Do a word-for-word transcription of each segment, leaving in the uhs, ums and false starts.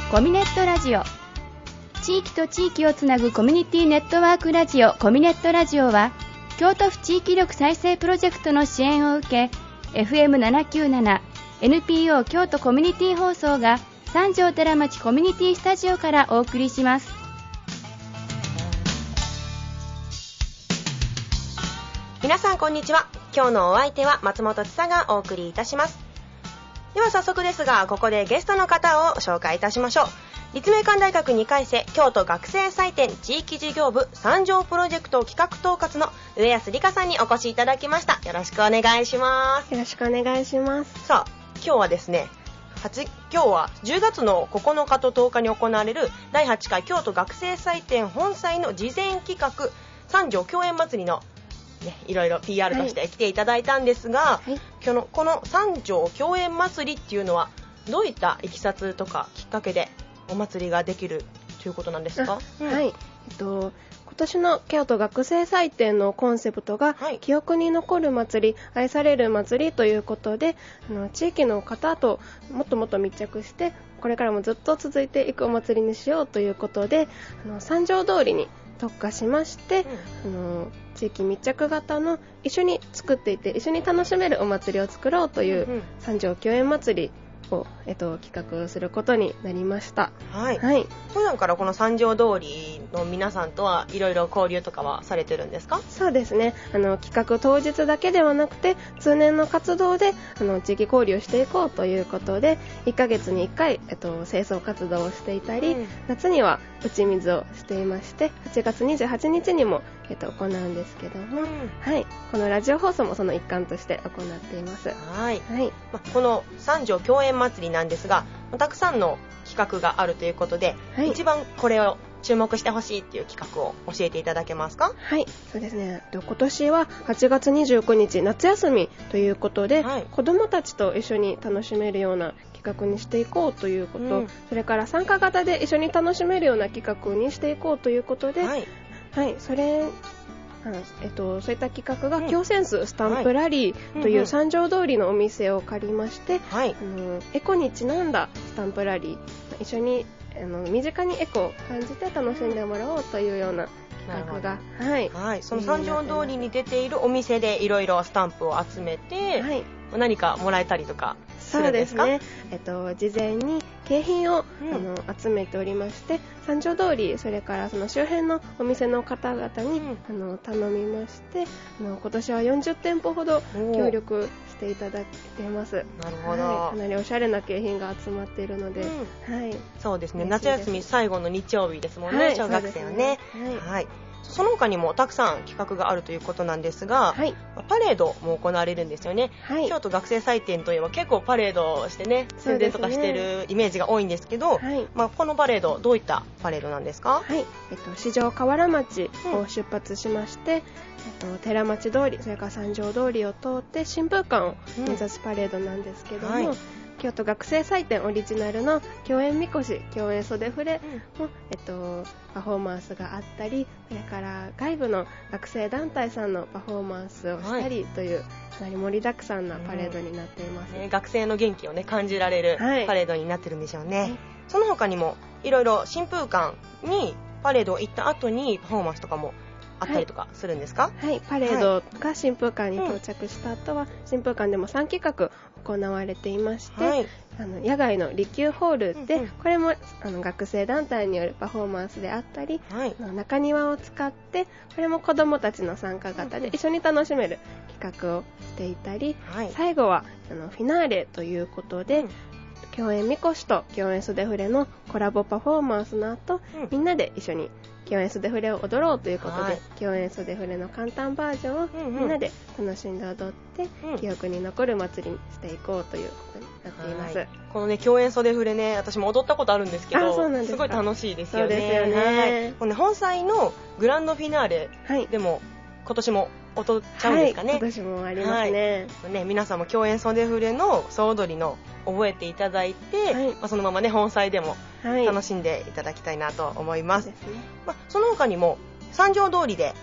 コミネットラジオ、地域と地域をつなぐコミュニティネットワークラジオコミネットラジオは、京都府地域力再生プロジェクトの支援を受け エフエムななきゅうなな エヌピーオー 京都コミュニティ放送が三条寺町コミュニティスタジオからお送りします。 皆さんこんにちは。今日のお相手は松本千佐がお送りいたします。では早速ですが、ここでゲストの方を紹介いたしましょう。立命館大学にかい生京都学生祭典地域事業部三条プロジェクト企画統括の上安理香さんにお越しいただきました。よろしくお願いします。 よろしくお願いします。 さあ、今日はですね、今日はじゅうがつのここのかととおかに行われるだいはちかい京都学生祭典本祭の事前企画三条共演祭りのね、いろいろ ピーアール として来ていただいたんですが、はい、今日のこの三条共演祭りっていうのはどういったいきさつとかきっかけでお祭りができるということなんですか？うん、 はい、えっと今年の京都学生祭典のコンセプトが、はい、記憶に残る祭り、愛される祭りということで、あの地域の方ともっともっと密着してこれからもずっと続いていくお祭りにしようということで、あの三条通りに特化しまして、うん、あの地域密着型の一緒に作っていて一緒に楽しめるお祭りを作ろうという、うんうん、三条共演祭りを、えっと、企画することになりました。 はい、はい、普段からこの三条通りの皆さんとはいろいろ交流とかはされてるんですか？ そうですね、あの企画当日だけではなくて通年の活動であの地域交流していこうということでいっかげつにいっかい、えっと、清掃活動をしていたり、うん、夏には打ち水をしていましてはちがつにじゅうはちにちにも、えっと、行うんですけども、うん、はい、このラジオ放送もその一環として行っています。 はい、はい、ま、この三条共演祭りなんですが、たくさんの企画があるということで、はい、一番これを注目してほしいっていう企画を教えていただけますか？ はい、そうですね、今年ははちがつにじゅうくにち夏休みということで、はい、子どもたちと一緒に楽しめるような企画にしていこうということ、うん、それから参加型で一緒に楽しめるような企画にしていこうということで、はい、はい、それえっと、そういった企画が、うん、京センススタンプラリーという三条通りのお店を借りまして、はい、あのエコにちなんだスタンプラリー、一緒にあの身近にエコを感じて楽しんでもらおうというような企画が、 はいはい、その三条通りに出ているお店でいろいろスタンプを集めて、はい、何かもらえたりとかするんですか？ そうですね、えっと、事前に景品を、うん、あの集めておりまして、三条通りそれからその周辺のお店の方々に、うん、あの頼みまして、あの今年はよんじゅってんぽほど協力していただいています。 なるほど、 はい、かなりおしゃれな景品が集まっているので、 うん、はい、そうですね、 です夏休み最後の日曜日ですもんね、はい、小学生はね、はいはい、その他にもたくさん企画があるということなんですが、はい、パレードも行われるんですよね、はい、京都学生祭典といえば結構パレードをしてね宣伝とかしてるイメージが多いんですけど、はい、まあ、このパレードどういったパレードなんですか？ はい、えっと、四条河原町を出発しまして、うん、えっと、寺町通りそれから三条通りを通って新風館を目指すパレードなんですけども、うん、はい、京都学生祭典オリジナルの共演みこし、共演袖触れの、うん、えっと、パフォーマンスがあったり、それから外部の学生団体さんのパフォーマンスをしたりという、はい、かなり盛りだくさんなパレードになっています、 うんね、学生の元気を、ね、感じられるパレードになってるんでしょうね、はい、その他にもいろいろ新風館にパレードを行った後にパフォーマンスとかもあったりとかするんですか？ はい、はい、パレードが新風館に到着した後は、うん、新風館でもさん企画行われていまして、はい、あの野外の利休ホールで、うんうん、これもあの学生団体によるパフォーマンスであったり、はい、あの中庭を使ってこれも子どもたちの参加型で一緒に楽しめる企画をしていたり、はい、最後はあのフィナーレということで、うん、共演みこしと共演袖触れのコラボパフォーマンスの後、うん、みんなで一緒に共演袖触れを踊ろうということで、はい、共演袖触れの簡単バージョンをみんなで楽しんで踊って、うん、記憶に残る祭りにしていこうということになっています、はい、 このね共演袖触れね、私も踊ったことあるんですけど、 そうなんですか、 すごい楽しいですよね。 そうですよね、 はい、このね、本祭のグランドフィナーレでも、はい、今年も踊っちゃうんですかね。 はい、今年もありますね、 はい、ね、皆さんも共演袖触れの総踊りの覚えていただいて、はい、まあ、そのままね本祭でも楽しんでいただきたいなと思います、はい、そうですね。まあ、その他にも三条通りで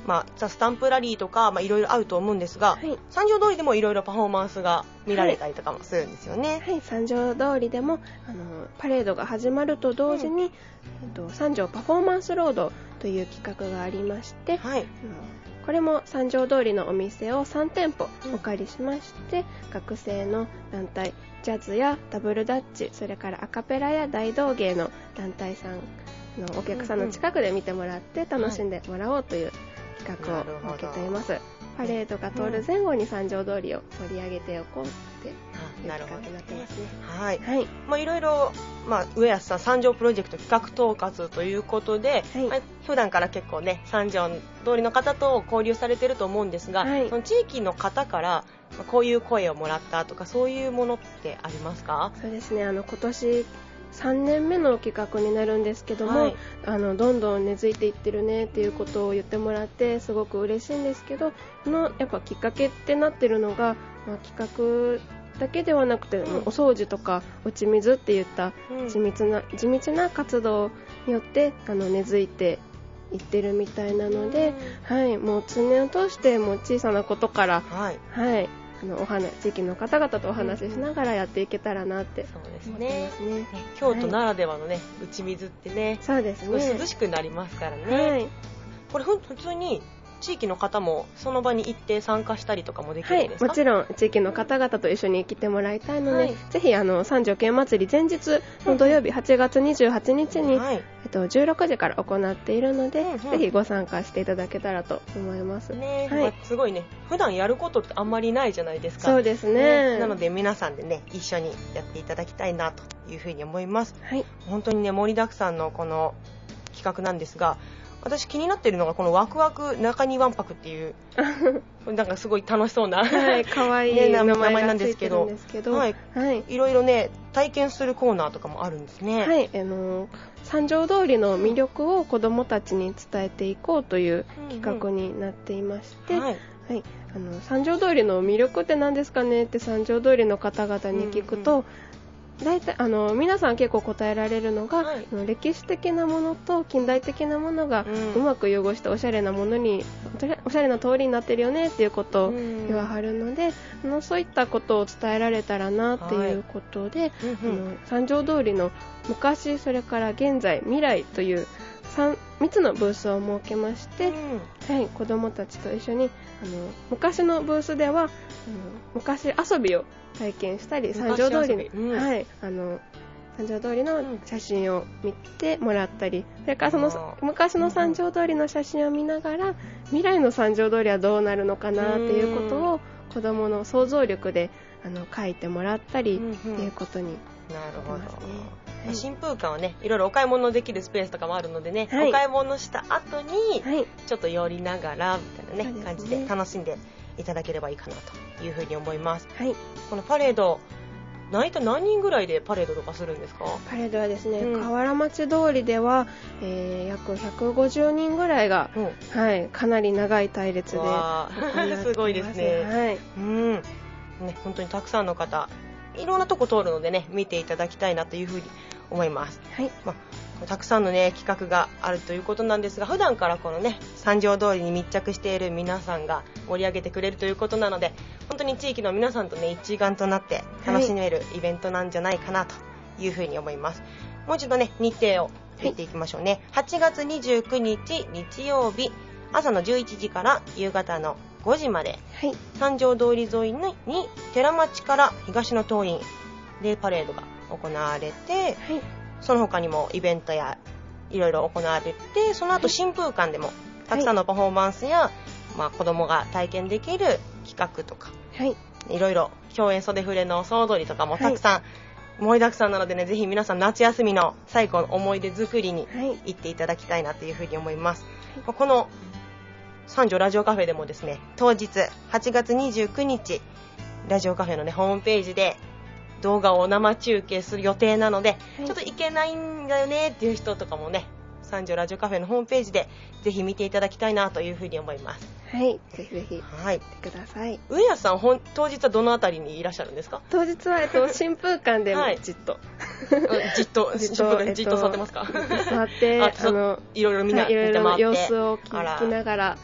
まあ、スタンプラリーとか、まあ、いろいろあると思うんですが、はい、三条通りでもいろいろパフォーマンスが見られたりとかもするんですよね。 はい、はい、三条通りでもあのパレードが始まると同時に、うん、三条パフォーマンスロードという企画がありまして、はい、これも三条通りのお店をさん店舗お借りしまして、うん、学生の団体ジャズやダブルダッチ、それからアカペラや大道芸の団体さんのお客さんの近くで見てもらって楽しんでもらおうという企画を設けています。パレードが通る前後に三条通りを盛り上げておこうっていう企画になってますね。 はい、はい、まあ、いろいろ、まあ、上安さん三条プロジェクト企画統括ということで、はい、まあ、普段から結構ね三条通りの方と交流されてると思うんですが、はい、その地域の方からこういう声をもらったとかそういうものってありますか？ そうですね、あの今年さんねんめの企画になるんですけども、はい、あのどんどん根付いていってるねっていうことを言ってもらってすごく嬉しいんですけど、このやっぱきっかけってなってるのが、まあ、企画だけではなくて、うん、お掃除とか打ち水っていった地道な、うん、地道な活動によってあの根付いていってるみたいなので、うん、はい、もう通年を通してもう小さなことから、はい、はい、あのお話地域の方々とお話ししながらやっていけたらなって思ってますね。そうですね、 京都ならではのね、はい、打ち水ってね、 そうですね、 涼しくなりますからね、はい、これ普通に地域の方もその場に行って参加したりとかもできるんですか？ はい、もちろん地域の方々と一緒に来てもらいたいので、はい、ぜひあの三条県祭り前日の土曜日はちがつにじゅうはちにちに、はい、えっと、じゅうろくじから行っているので、うんうん、ぜひご参加していただけたらと思います、 ね、はい、まあ、すごいね、普段やることってあんまりないじゃないですか。 そうですね、 ね、なので皆さんでね一緒にやっていただきたいなというふうに思います、はい、本当にね盛りだくさんのこの企画なんですが、私気になっているのがこのワクワク中庭泊っていうなんかすごい楽しそうな、 はい、かわいい、ね、名前なんですけど、 はい、はい、いろいろね体験するコーナーとかもあるんですね。 はい、あの三条通りの魅力を子どもたちに伝えていこうという企画になっていまして、うんうん、はい、はい、あの三条通りの魅力って何ですかねって三条通りの方々に聞くと、うんうん、大体あの皆さん結構答えられるのが、はい、歴史的なものと近代的なものがうまく融合したおしゃれなものに、おしゃれな通りになってるよねっていうことを言わはるので、あのそういったことを伝えられたらなっていうことで、はい、あの三条通りの昔、それから現在、未来という 3, 3つのブースを設けまして、うん、はい、子どもたちと一緒にあの昔のブースではあの昔遊びを体験したり、三条通りに、うん、はい、あの三条通りの写真を見てもらったり、それからその昔の三条通りの写真を見ながら未来の三条通りはどうなるのかなっていうことを子どもの想像力であの書いてもらったりっていうことになってますね。 はい、新風館はね、いろいろお買い物できるスペースとかもあるのでね、はい、お買い物した後にちょっと寄りながらみたいな、ね、はい、感じで楽しんでいただければいいかなというふうに思います。はい、このパレード、大体何人ぐらいでパレードとかするんですか？ パレードはですね、うん、河原町通りでは、えー、約ひゃくごじゅうにんぐらいが、うん、はい、かなり長い隊列で行ってます。 すごいですね。はい、うん、ね、本当にたくさんの方、いろんなとこ通るのでね、見ていただきたいなというふうに思います。はい、まあ、たくさんのね企画があるということなんですが、普段からこのね三条通りに密着している皆さんが盛り上げてくれるということなので、本当に地域の皆さんとね一丸となって楽しめるイベントなんじゃないかなというふうに思います。はい、もう一度ね日程を言っていきましょうね。はい、はちがつにじゅうくにち日曜日、朝のじゅういちじから夕方のごじまで、はい、三条通り沿いに寺町から東の東院でパレードが行われて、はい、その他にもイベントやいろいろ行われて、その後新風館でもたくさんのパフォーマンスや、はい、まあ、子供が体験できる企画とか、はい、いろいろ共演袖触れの総踊りとかもたくさん盛りだくさんなのでね、ぜひ皆さん夏休みの最後の思い出作りに行っていただきたいなというふうに思います。はい、この三条ラジオカフェでもですね、当日はちがつにじゅうくにちラジオカフェのねホームページで動画を生中継する予定なので、はい、ちょっと行けないんだよねっていう人とかもね、三条ラジオカフェのホームページでぜひ見ていただきたいなというふうに思います。 はい、ぜひぜひ見てください。 上谷さん、ほん当日はどのあたりにいらっしゃるんですか？ 当日は、えっと、新風館でもじっと、 はい、じっとじっと、えっと、じっと座ってますか？ 座って、あのいろいろみんな、 はい、いろいろ様子を聞きながら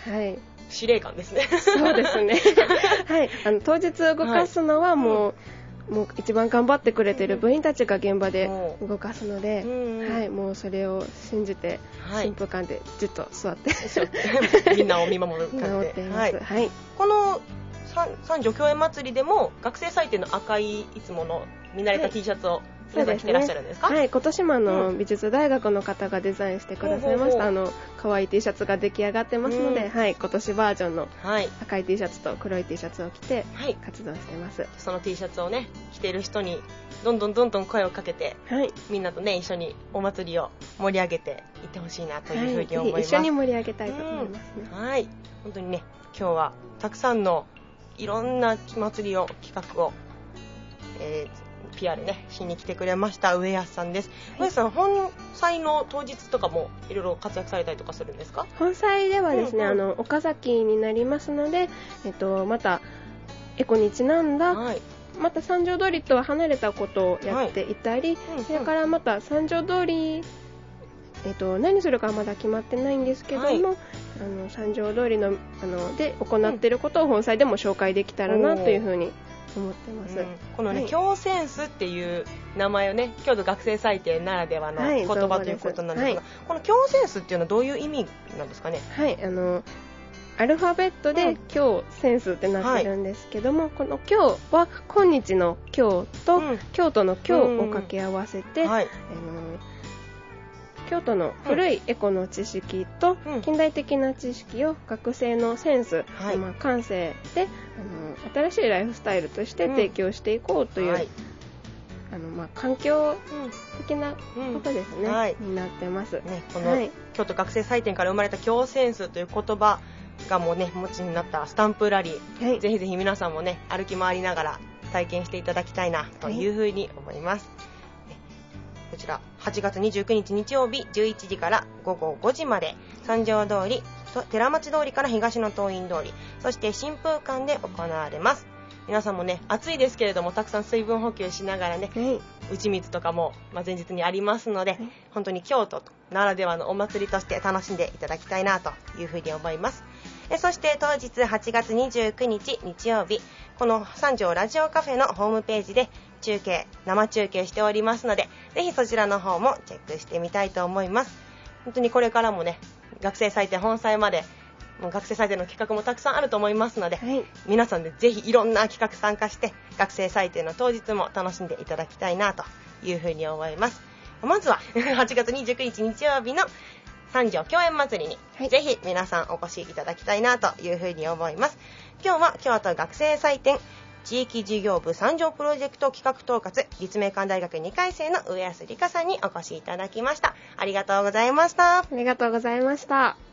はい、 司令官ですね。 そうですね。はい、あの当日動かすのはもう、はい、もう一番頑張ってくれてる部員たちが現場で動かすので、うん、はい、もうそれを信じて新風館でじっと座って、 はい、みんなを見守る感じで、 はい、はい、 この三条共演祭りでも学生祭典の赤いいつもの見慣れた T シャツを皆さん着てらっしゃるんですか？ はい、今年もあの、うん、美術大学の方がデザインしてくださいました、あの可愛い T シャツが出来上がってますので、うん、はい、今年バージョンの赤い T シャツと黒い T シャツを着て活動してます、はい、 その T シャツをね着てる人にどんどんどんどん声をかけて、はい、みんなとね一緒にお祭りを盛り上げていってほしいなというふうに思います、はい、 一緒に盛り上げたいと思いますね、 うん、はい、本当にね今日はたくさんのいろんな祭りを企画を、えーピーアール ねしに来てくれました上安さんです。上安さん、本祭の当日とかもいろいろ活躍されたりとかするんですか？ 本祭ではですね、うんうん、あの岡崎になりますので、えっと、またエコにちなんだ、はい、また三条通りとは離れたことをやっていたり、はい、それからまた三条通り、えっと、何するかはまだ決まってないんですけども、はい、あの三条通り の, あので行っていることを本祭でも紹介できたらなというふうに思ってます、うん、 このね、はい、京センスっていう名前をね京都学生祭典ならではの言葉、はい、ということなんですが、はい、この京センスっていうのはどういう意味なんですかね？ はい、あのアルファベットで京センスってなってるんですけども、うん、この京は今日の京と、うん、京都の京を掛け合わせて、うん、はい、あの京都の古いエコの知識と近代的な知識を学生のセンス、はい、まあ、感性であの新しいライフスタイルとして提供していこうという、うん、はい、あのまあ、環境的なことですね、うん、はい、になってます、 ね、この、はい、京都学生祭典から生まれた京センスという言葉がもうね持ちになったスタンプラリー、はい、ぜひぜひ皆さんもね歩き回りながら体験していただきたいなというふうに思います、はい、こちらはちがつにじゅうくにち日曜日じゅういちじからごごごじまで三条通り、寺町通りから東の東院通り、そして新風館で行われます。皆さんもね暑いですけれどもたくさん水分補給しながらね、はい、打ち水とかも、まあ、前日にありますので、はい、本当に京都ならではのお祭りとして楽しんでいただきたいなというふうに思います。えそして当日はちがつにじゅうくにち日曜日、この三条ラジオカフェのホームページで中継生中継しておりますので、ぜひそちらの方もチェックしてみたいと思います。本当にこれからもね学生祭典本祭までもう学生祭典の企画もたくさんあると思いますので、はい、皆さんでぜひいろんな企画参加して学生祭典の当日も楽しんでいただきたいなというふうに思います。まずははちがつにじゅうくにち日曜日の三条共演祭りに、はい、ぜひ皆さんお越しいただきたいなというふうに思います。今日は京都学生祭典地域事業部三条プロジェクト企画統括立命館大学にかい生の上安理香さんにお越しいただきました。ありがとうございました。 ありがとうございました。